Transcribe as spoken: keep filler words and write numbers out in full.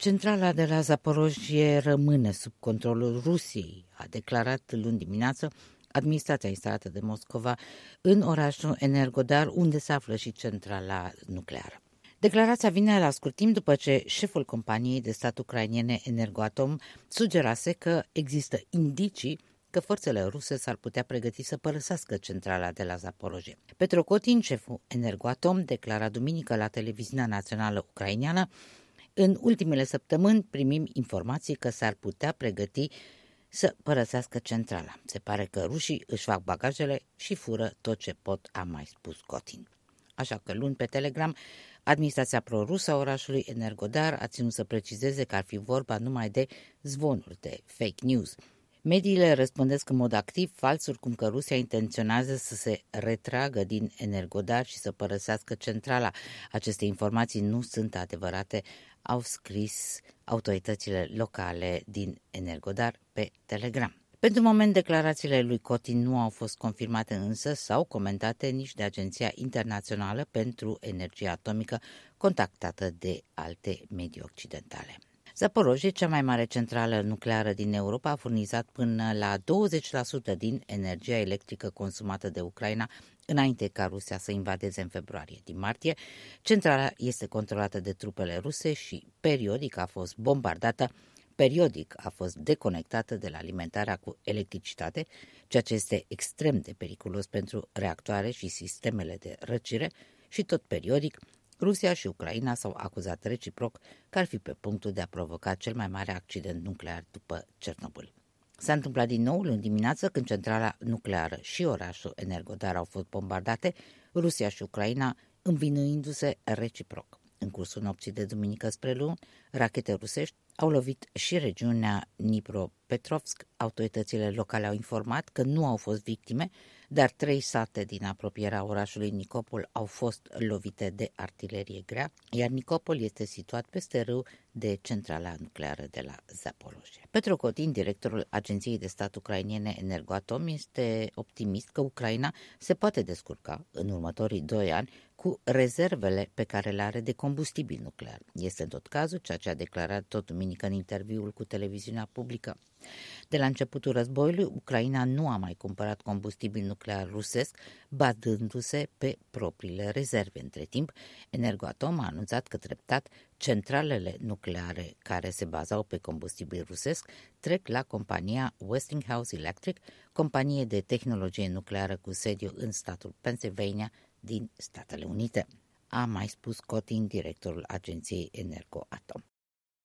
Centrala de la Zaporojie rămâne sub controlul Rusiei, a declarat luni dimineață administrația instalată de Moscova în orașul Energodar, unde se află și centrala nucleară. Declarația vine la scurt timp după ce șeful companiei de stat ucrainene Energoatom sugerase că există indicii că forțele ruse s-ar putea pregăti să părăsească centrala de la Zaporojie. Petro Cotin, șeful Energoatom, declara duminică la televiziunea națională ucraineană: în ultimele săptămâni primim informații că s-ar putea pregăti să părăsească centrala. Se pare că rușii își fac bagajele și fură tot ce pot, a mai spus Cotin. Așa că luni pe Telegram, administrația pro-rusă a orașului Energodar a ținut să precizeze că ar fi vorba numai de zvonuri, de fake news. Mediile răspândesc în mod activ falsuri cum că Rusia intenționează să se retragă din Energodar și să părăsească centrala. Aceste informații nu sunt adevărate, au scris autoritățile locale din Energodar pe Telegram. Pentru moment, declarațiile lui Cotin nu au fost confirmate însă sau comentate nici de Agenția Internațională pentru Energie Atomică, contactată de alte medii occidentale. Zaporojie, cea mai mare centrală nucleară din Europa, a furnizat până la douăzeci la sută din energia electrică consumată de Ucraina înainte ca Rusia să invadeze în februarie. Din martie, centrala este controlată de trupele ruse și periodic a fost bombardată, periodic a fost deconectată de la alimentarea cu electricitate, ceea ce este extrem de periculos pentru reactoare și sistemele de răcire, și tot periodic Rusia și Ucraina s-au acuzat reciproc că ar fi pe punctul de a provoca cel mai mare accident nuclear după Cernobâl. S-a întâmplat din nou luni dimineață, când centrala nucleară și orașul Energodar au fost bombardate, Rusia și Ucraina învinuindu-se reciproc. În cursul nopții de duminică spre luni, rachete rusești au lovit și regiunea Dnipropetrovsk. Autoritățile locale au informat că nu au fost victime, dar trei sate din apropierea orașului Nicopol au fost lovite de artilerie grea, iar Nicopol este situat peste râu de centrala nucleară de la Zaporojie. Petro Cotin, directorul Agenției de Stat ucrainene Energoatom, este optimist că Ucraina se poate descurca în următorii doi ani cu rezervele pe care le are de combustibil nuclear. Este în tot cazul ceea ce a declarat tot duminică în interviul cu televiziunea publică. De la începutul războiului, Ucraina nu a mai cumpărat combustibil nuclear rusesc, bazându-se pe propriile rezerve. Între timp, Energoatom a anunțat că treptat centralele nucleare care se bazau pe combustibil rusesc trec la compania Westinghouse Electric, companie de tehnologie nucleară cu sediu în statul Pennsylvania din Statele Unite, a mai spus Cotin, directorul agenției Energoatom.